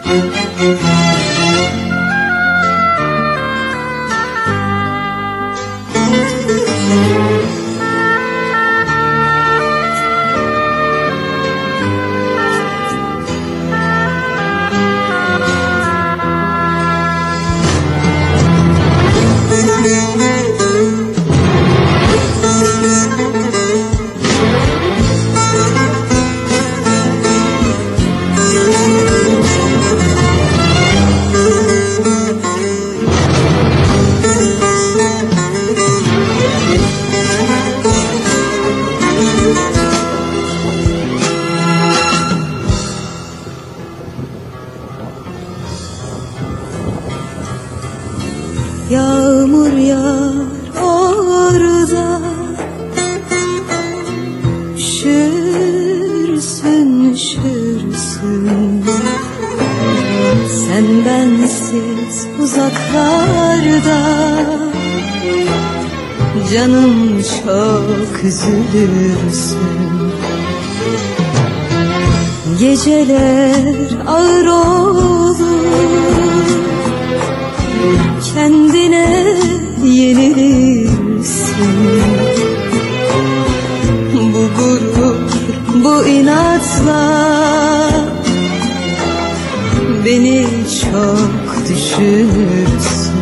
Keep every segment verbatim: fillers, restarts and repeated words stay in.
Yağmur yağar orada, üşürsün üşürsün. Sen bensiz uzaklarda, canım çok üzülürsün. Geceler ağır olur, kendine yenilirsin. Bu gurur, bu inatla beni çok düşünürsün.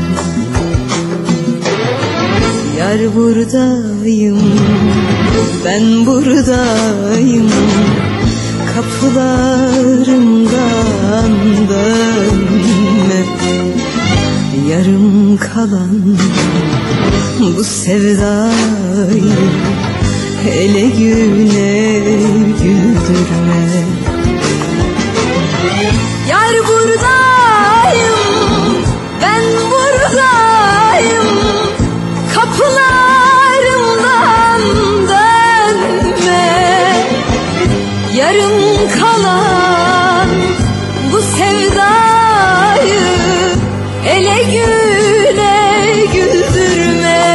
Yar buradayım, ben buradayım, kapılarımdan dönme. Yarım kalan bu sevdayı hele güne güldürme. Yar buradayım, ben buradayım, kapılarımdan dönme. Yarım kalan bu sevdayı ele güle güldürme.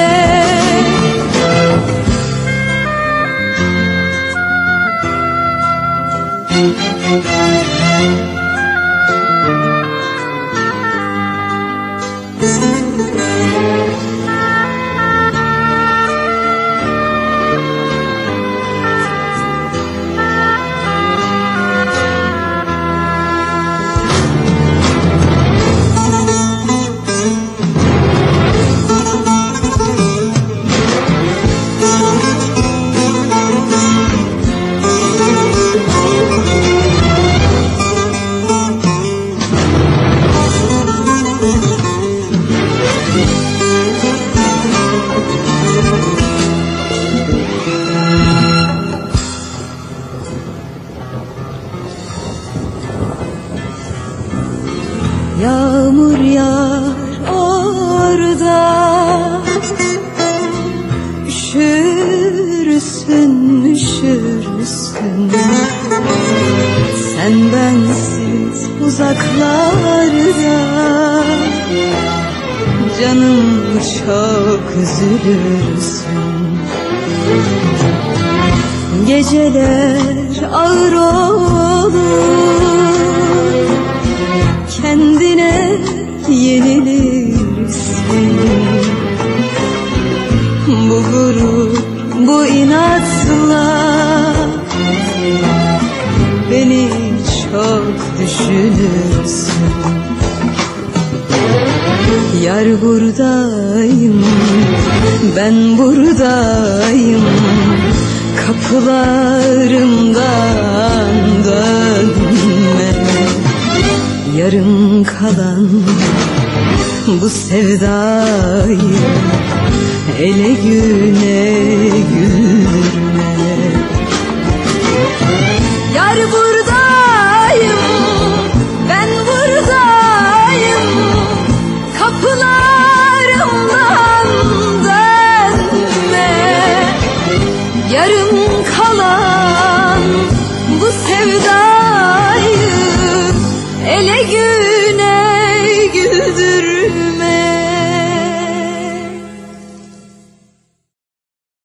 Yağmur yağar orada, üşürsün üşürsün. Sen bensiz uzaklarda, canım çok üzülürsün. Geceler ağır olur, kendine yenilirsin. Bu gurur, bu inatla beni çok düşünürsün. Yar buradayım, ben buradayım, kapılarımdan dönme. Yarım kalan bu sevdayı ele güne güldürme. Yar buradayım, ben buradayım, kapılarımdan dönme. Yarım kalan bu sevda